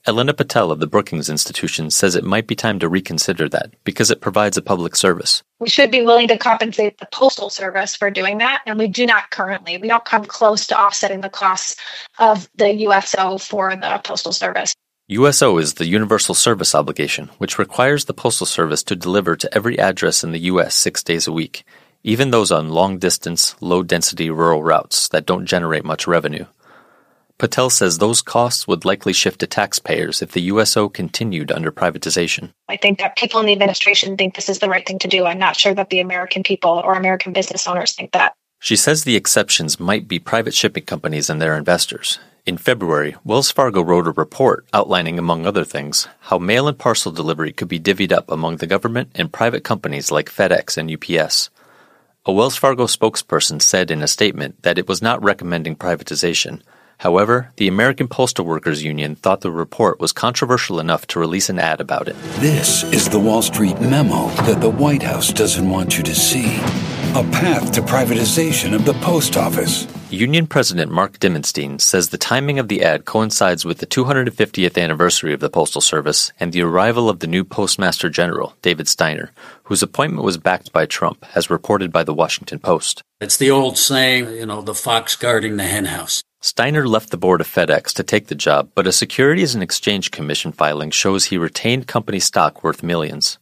Elena Patel of the Brookings Institution says it might be time to reconsider that because it provides a public service. We should be willing to compensate the Postal Service for doing that, and we do not currently. We don't come close to offsetting the costs of the USO for the Postal Service. USO is the Universal Service Obligation, which requires the Postal Service to deliver to every address in the U.S. 6 days a week, even those on long-distance, low-density rural routes that don't generate much revenue. Patel says those costs would likely shift to taxpayers if the USO continued under privatization. I think that people in the administration think this is the right thing to do. I'm not sure that the American people or American business owners think that. She says the exceptions might be private shipping companies and their investors. In February, Wells Fargo wrote a report outlining, among other things, how mail and parcel delivery could be divvied up among the government and private companies like FedEx and UPS. A Wells Fargo spokesperson said in a statement that it was not recommending privatization. However, the American Postal Workers Union thought the report was controversial enough to release an ad about it. This is the Wall Street memo that the White House doesn't want you to see. A path to privatization of the post office. Union President Mark Dimmenstein says the timing of the ad coincides with the 250th anniversary of the Postal Service and the arrival of the new Postmaster General, David Steiner, whose appointment was backed by Trump, as reported by the Washington Post. It's the old saying, the fox guarding the henhouse. Steiner left the board of FedEx to take the job, but a Securities and Exchange Commission filing shows he retained company stock worth millions.